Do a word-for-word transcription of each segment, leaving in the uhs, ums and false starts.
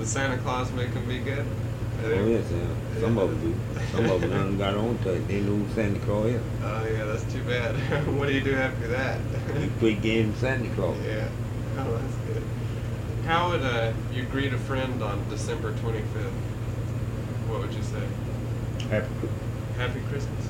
Does Santa Claus make them be good? Oh yes, yeah. Some of them do. Some of them done got on to it. They knew Santa Claus is. Oh yeah, that's too bad. What do you do after that? You quit getting Santa Claus. Yeah. Oh, that's good. How would uh, you greet a friend on December twenty-fifth? What would you say? Happy Christmas. Happy Christmas.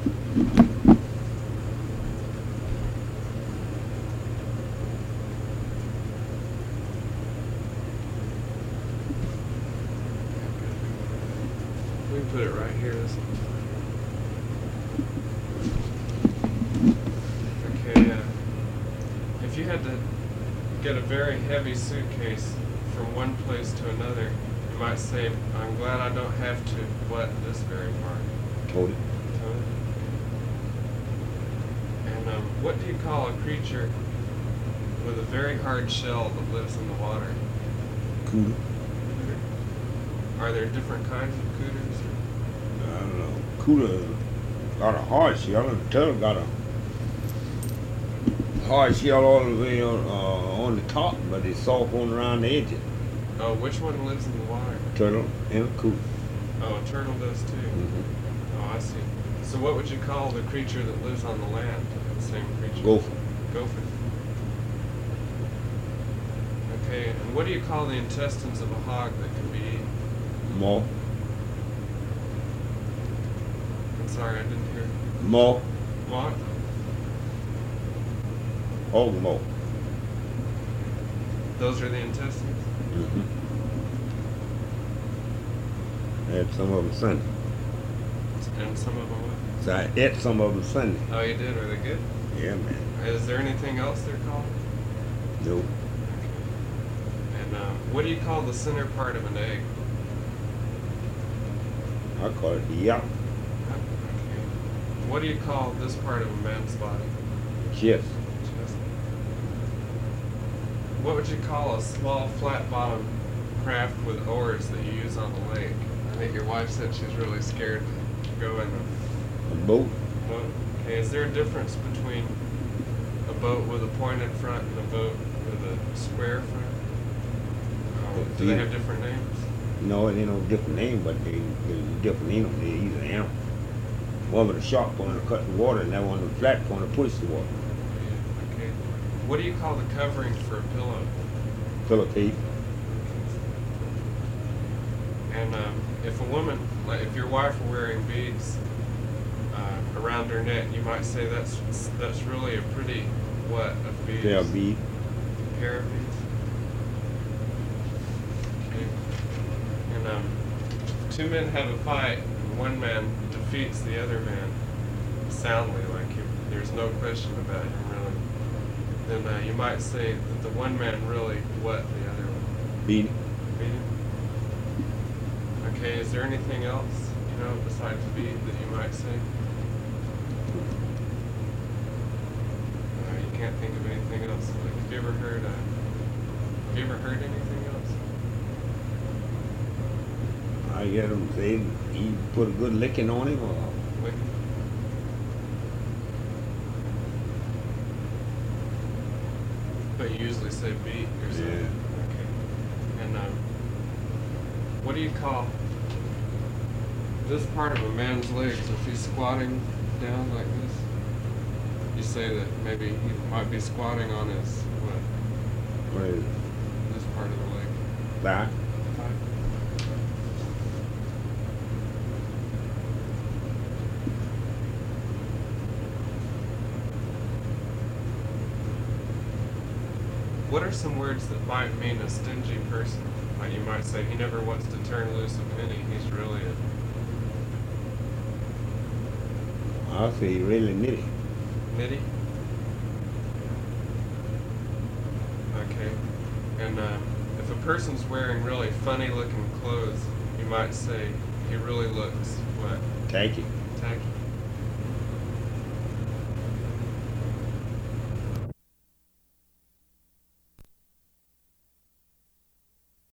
We can put it right here. This okay. Uh, if you had to get a very heavy suitcase from one place to another, you might say, "I'm glad I don't have to what this very far." Told it. Tow it. And um, what do you call a creature with a very hard shell that lives in the water? Cooter. Cooter. Are there different kinds of cooters? I don't know. Cooter got a hard shell, and the turtle got a hard shell all the way on, uh, on the top, but it's soft on around the edges. Oh, which one lives in the water? Turtle and a cooter. Oh, a turtle does too. Mm-hmm. Oh, I see. So what would you call the creature that lives on the land? The same creature? Gopher. Gopher. Okay, and what do you call the intestines of a hog that can be eaten? Maw. I'm sorry, I didn't hear. Maw. What? Hog maw. Those are the intestines? Mm-hmm. I had some of them Sunday. And some of them what? So I ate some of them Sunday. Oh, you did? Are they good? Yeah, man. Is there anything else they're called? Nope. And uh, what do you call the center part of an egg? I call it the yolk. Okay. What do you call this part of a man's body? Chest. Chest. What would you call a small flat-bottomed craft with oars that you use on the lake? I think your wife said she's really scared to go in a A boat. boat. Okay, is there a difference between a boat with a pointed front and a boat with a square front? Oh, do they have different names? No, it ain't no different name, but they, they different name. They either animal. One with a sharp point to cut the water, and that one with a flat point to push the water. Yeah, okay. What do you call the covering for a pillow? Pillowcase. And um, if a woman, like if your wife were wearing beads uh, around her neck, you might say that's that's really a pretty what of beads? Pair of bead. Pair of beads. Okay. And um, two men have a fight, and one man defeats the other man soundly, like he, there's no question about him really. Then uh, you might say that the one man really what the other one? Beat it. Beat him. Okay, is there anything else, you know, besides beat that you might say? Uh, you can't think of anything else. Like, have you ever heard, uh, have you ever heard anything else? I get him say he put a good licking on him, or Like, but you usually say beat or something. Yeah. Okay. And um, what do you call this part of a man's legs if he's squatting down like this? You say that maybe he might be squatting on his what? what is it? This part of the leg. Thigh. Thigh. What are some words that might mean a stingy person? Like you might say, he never wants to turn loose a penny. He's really a I'll say he really nitty. nitty. Okay. And uh, if a person's wearing really funny looking clothes, you might say he really looks what? Tacky. Tacky.